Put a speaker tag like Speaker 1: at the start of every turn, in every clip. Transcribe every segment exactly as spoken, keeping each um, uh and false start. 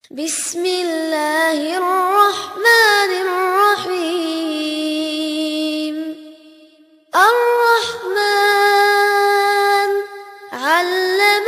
Speaker 1: بسم الله الرحمن الرحيم الرحمن علم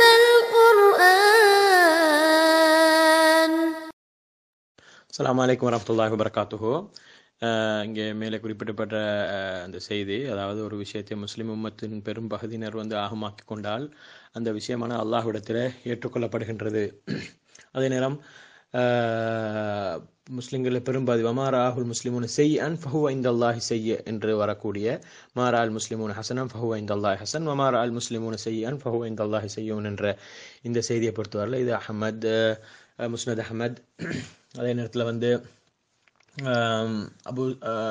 Speaker 1: القرآن.
Speaker 2: அஸ்ஸலாமு அலைக்கும் வரஹ்மத்துல்லாஹி வபரகாத்துஹு. இங்கே மேலே குறிப்பிடப்பட்ட அந்த செய்தி, அதாவது ஒரு விஷயத்தை முஸ்லிம் உம்மத்தின் பெரும் பகுதியினர் வந்து ஆகமாக்கி கொண்டால் அந்த விஷயமான அல்லாஹ்விடத்தில் ஏற்றுக்கொள்ளப்படுகின்றது. அதே நேரம் முஸ்லிம்களில் பெரும்பாதி வமாராஹுல் முஸ்லிமுன் செய் அன் ஃபஹுவ இந்தல்லாஹி செய்ய என்று வரக்கூடிய மாரா அல் முஸ்லிமுன் ஹசனம் ஃபஹுவ இந்தல்லாஹி ஹசன் வமாரா அல் முஸ்லிமுன் செய் அன் ஃபஹுவ இந்தல்லாஹி செய்யும் என்ற இந்த செய்தியை பொறுத்தவரையில் இது அஹமத் முஸ்னத் அஹமத். அதே நேரத்தில் வந்து அபு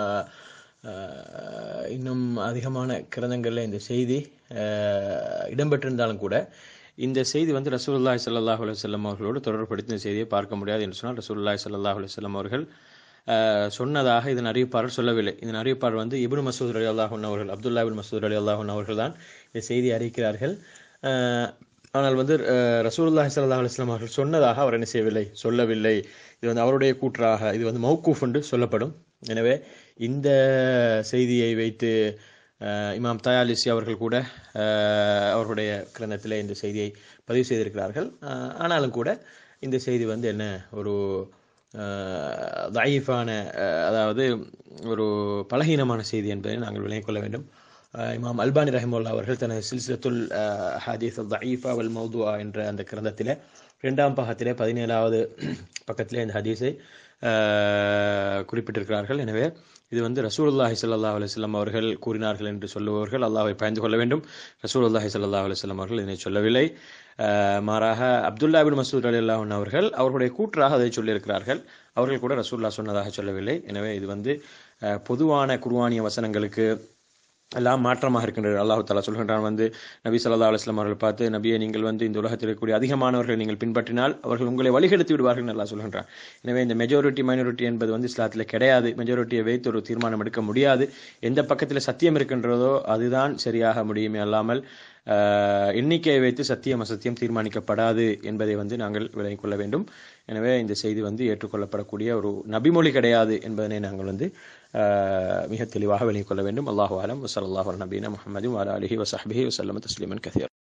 Speaker 2: இன்னும் அதிகமான கிரந்தங்களில் இந்த செய்தி இடம்பெற்றிருந்தாலும் கூட இந்த செய்தி வந்து ரசூலுல்லாஹி ஸல்லல்லாஹு அலைஹி வஸல்லம் அவர்களோடு தொடர்புபடுத்தி இந்த செய்தியை பார்க்க முடியாது என்று சொன்னால் ரசூலுல்லாஹி ஸல்லல்லாஹு அலைஹி வஸல்லம் அவர்கள் சொன்னதாக இதன் அறிவிப்பாளர் சொல்லவில்லை. இதன் அறிவிப்பாளர் வந்து இப்னு மஸ்ஊத் ரலியல்லாஹு அன்ஹு அவர்கள், அப்துல்லா இப்னு மஸ்ஊத் ரலியல்லாஹு அன்ஹு அவர்கள் தான் இந்த செய்தியை அறிவிக்கிறார்கள். ஆனால் வந்து ரசூலுல்லாஹி ஸல்லல்லாஹு அலைஹி வஸல்லம் அவர்கள் சொன்னதாக அவர் என்ன செய்யவில்லை, சொல்லவில்லை. இது வந்து அவருடைய கூற்றாக, இது வந்து மௌகூஃப் என்று சொல்லப்படும். எனவே இந்த செய்தியை வைத்து இமாம் தயாலிசி அவர்கள் கூட அவர்களுடைய கிரந்தத்தில் இந்த செய்தியை பதிவு செய்திருக்கிறார்கள். ஆனாலும் கூட இந்த செய்தி வந்து என்ன ஒரு தயீஃபான, அதாவது ஒரு பலகீனமான செய்தி என்பதை நாங்கள் விளங்கிக் கொள்ள வேண்டும். இமாம் அல்பானி ரஹிமுல்லா அவர்கள் தனது சில்சிலத்துல் ஹதீஸ் தயீஃபா வல் மௌதுஆ என்ற அந்த கிரந்தத்தில் இரண்டாம் பாகத்திலே பதினேழாவது பக்கத்திலே இந்த ஹதீஸை குறிப்பிட்டிருக்கிறார்கள். எனவே இது வந்து ரசூலுல்லாஹி ஸல்லல்லாஹு அலைஹி வஸல்லம் அவர்கள் கூறினார்கள் என்று சொல்லுபவர்கள் அல்லாஹ்வை பயந்து கொள்ள வேண்டும். ரசூலுல்லாஹி ஸல்லல்லாஹு அலைஹி வஸல்லம் அவர்கள் இதனை சொல்லவில்லை. மாறாக அப்துல்லா இப்னு மஸ்ஊத் ரலியல்லாஹு அன்ஹு அவர்கள் அவர்களுடைய கூற்றாக அதை சொல்லியிருக்கிறார்கள். அவர்கள் கூட ரசூலுல்லாஹ் சொன்னதாக சொல்லவில்லை. எனவே இது வந்து பொதுவான குர்ஆனிய வசனங்களுக்கு எல்லாம் மாற்றமாக இருக்கின்றது. அல்லாஹ் தஆலா சொல்கின்றான் வந்து நபி ஸல்லல்லாஹு அலைஹி வஸல்லம் அவர்கள் பார்த்து, நபியை நீங்கள் வந்து இந்த உலகத்தில் இருக்கக்கூடிய அதிகமானவர்கள் நீங்கள் பின்பற்றினால் அவர்கள் உங்களை வழிகெடுத்து விடுவார்கள் அல்லாஹ் சொல்கின்றான். எனவே இந்த மெஜாரிட்டி மைனாரிட்டி என்பது வந்து இஸ்லாத்தில் கிடையாது. மெஜாரிட்டியை வைத்து ஒரு தீர்மானம் எடுக்க முடியாது. எந்த பக்கத்தில் சத்தியம் இருக்கின்றதோ அதுதான் சரியாக முடியுமே அல்லாமல் எண்ணிக்கையை வைத்து சத்தியம் அசத்தியம் தீர்மானிக்கப்படாது என்பதை வந்து நாங்கள் விளங்கிக் கொள்ள வேண்டும். எனவே இந்த செய்தி வந்து ஏற்றுக்கொள்ளப்படக்கூடிய ஒரு நபிமொழி கிடையாது என்பதனை நாங்கள் வந்து மிக தெளிவாக விளங்கிக் கொள்ள வேண்டும். அல்லாஹு அலம். வஸல்லல்லாஹு அலா நபியினா முஹம்மதின் வ அலா ஆலிஹி வ ஸஹ்பிஹி வ ஸல்லம தஸ்லீமன் கஸீரா.